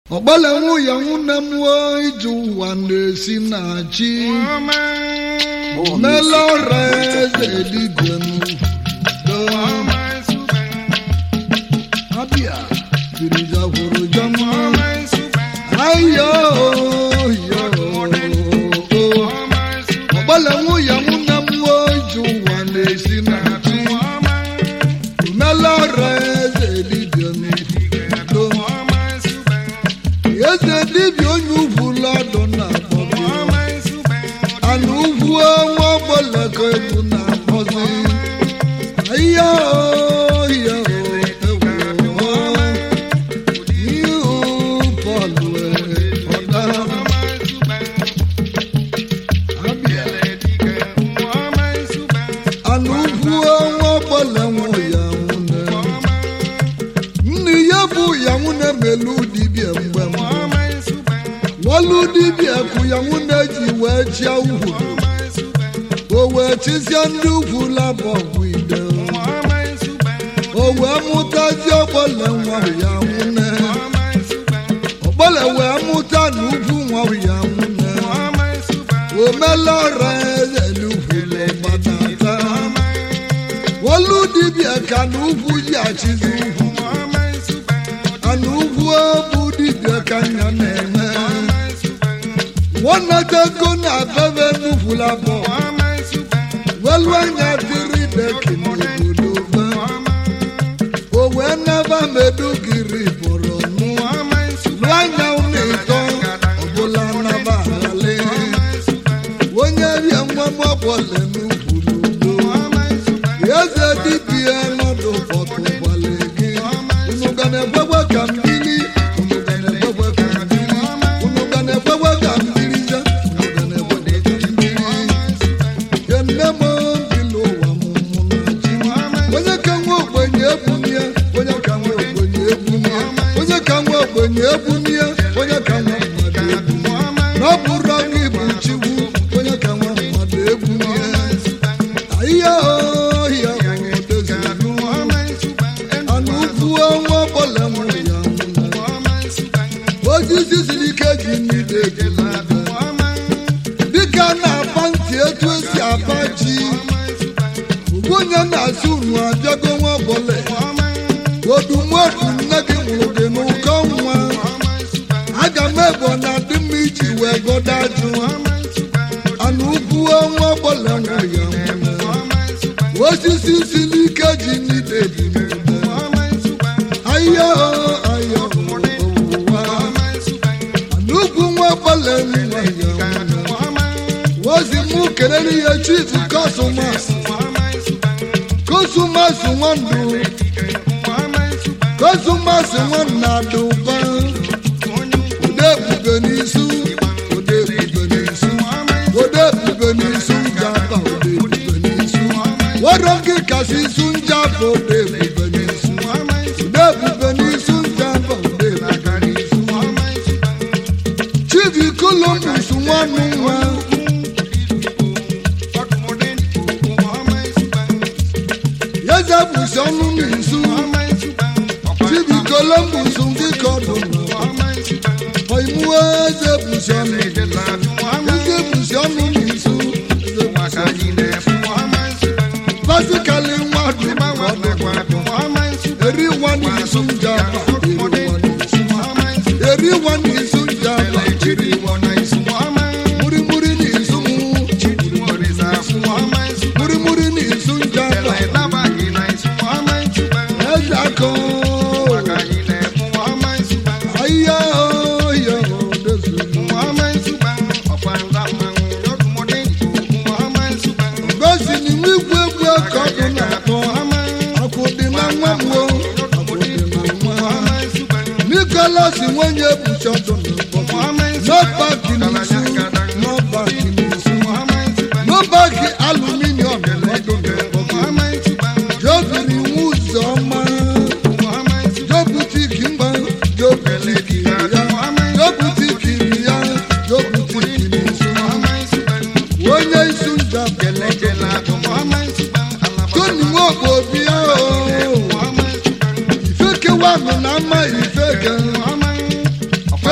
Obalanwu ya nwunamwo iju wande sinachi Melore zeligwenu Abia Diriza huru jamu Ayo Obalanwu ya nwunamwo iju wande sinachi Melore zeligwenu Eze dibi onyuvu lado na bobi Anuvu wa boleko ebu na bozi Ayo yo You polwe oda Abia Anuvu wa bolenwo ya une Ni yabu ya une meludi bi emgbe Walu dibia kuyanguna jiwe chia uhu Owe chizia nduvu la bogwide Owe mutazi obole nwa yamune Obole we muta nuvu nwa yamune Omelore zeluvu le batata Walu dibia kanuvu ya chizuvu Anuvu obu dibia kanyanene Wana tako na bebe nufula bo Welwanya diri deki nubuduba Owe naba medugiri poronu Lwanya unito Obula naba hale Wonye ya mwamwa bole nubudubu Yeze dibia nodo potu balegi Unugane bwebwe kambili Unugane bwebwe kambili Unugane bwebwe kambili Sunu abiago nwa bole Odumwedu nnagi nwude n'uko nwa Aga mebo na dimiji we godaju Anubu nwa bole nwa ya mwana Osisi silike jinide dimude Ayo Anubu nwa bole nwa ya mwana Wazimu keleli ya chifu Kosumas Kosumasu wandu Kosumasu wanaduba Odebu benisu Odebu benisu Odebu benisu Jaba odebu benisu Warongi kasisu Jaba odebu benisu Odebu benisu Jaba odebu benisu Chivi Kolombusu wanuwa Sonu nisu Chibi Columbus ngikodo Oimuwe zebushonu Zebushonu nisu Basically wadu Everyone is unjaba Everyone is unjaba Muri muri nisu Muri muri nisu unjaba Nicholas mwenye buchoto no baki nisu no baki nisu no baki aluminium Jovini Muzoma Jobutiki mba Jobutiki ya Jobutiki ya Jobutiki nisu Wonye isunja Toni woko biya Ifeke wano nama ifeke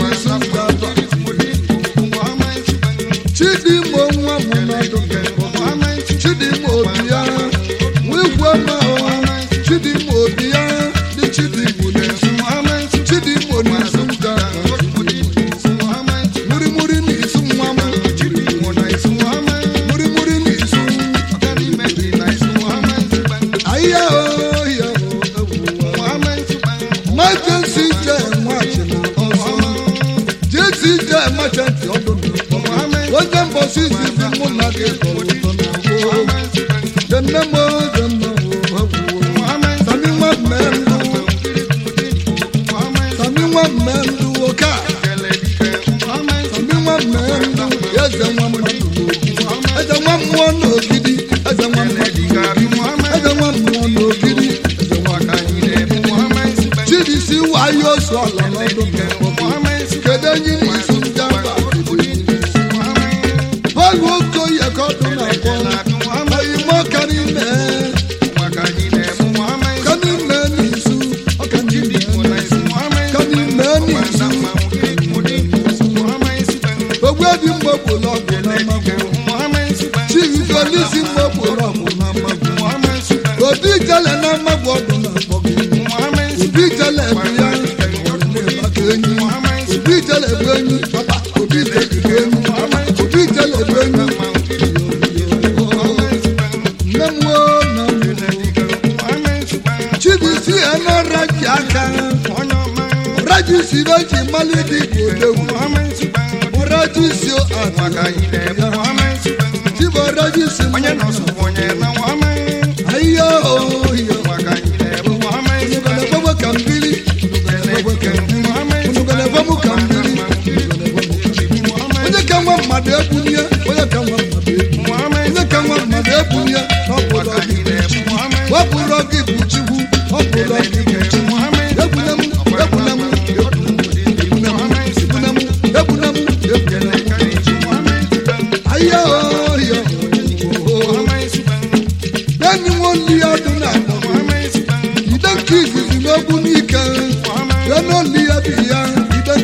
n'isu njaba Chidimma nwa m n'ọdụ Chidimma obi ya wigwe ma Chidimma obi ya dị Chidimma n'isu Chidimma n'isu njaba murimuri n'isu nwa m murimuri n'isu ayya ya majensi je nwachina ọzọ jesi je machenti ọdún onye mbọsi izizi mụ na gị tọrọ ụtọ na gboo jennemo sami nwa mmendụ oke sami nwa mmendụ eze nwa mmadụ eze nwa mmụọ n'ogidi eze nwa mmadụ eze nwa mmụọ n'ogidi eze nwa chidisi wayo so ala n'ọdụ kedu enyi n'isu njaba bọọlụ okoye ka ọdụ na-akpọ oyimo kanime n'isu kanime n'isu ogbebi mgbogbo ọgwụ na mmagwụ chividolisi mgbogbo ọgwụ na mmagwụ obi jele na mmagwụ ọgwụ na-akpọ gị obi jele bụ ya maka enyi obi jele bụ enyi papa obi jele bụ enyi obi jele bụ enyi nne m woo na chibisi enọra ji aka raji si n'oji mali dị ka odewu raji si ata chibo raji si ayo unugana kambili unugana bomu kambili onye ka nwa mmadụ ebunye onye ka nwa mmadụ ebunye ọpụrụ gị bụ chukwu ọpụrụ gị bụ chukwu ayo Dani wonli aduna idan kizi n'ogbu n'ike ya n'oli ya bi ya idan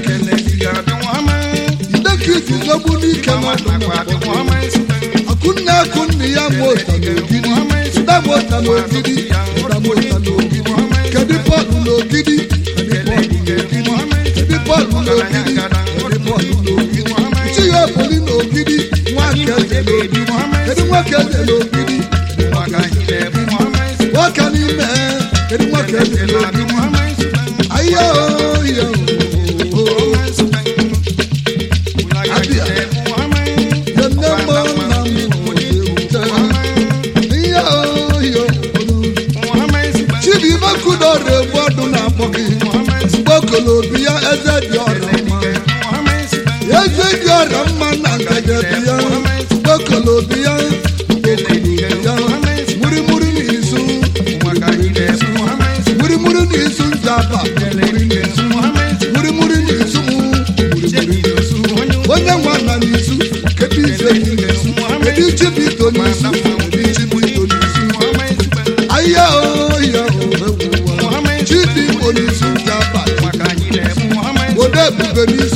kizi n'ogbu n'ike akunna ya mota n'ogidi kedi pọlụ n'ogidi chi ya poli n'ogidi nwa keze n'ogidi waka n'ime kedu nwa keze n'ogidi ayo abịa yenemo na chibi makudore gbọdụ na-akpọ gị gbokolobi ya eze dị ọrọ mma na ngaje dị ya gbokolobi ya murimuri n'isu njaba murimuri n'isu onye nwa na n'isu kedu ize n'isu kedu chibito n'isu aya chidi n'isu njaba ode ebube n'isu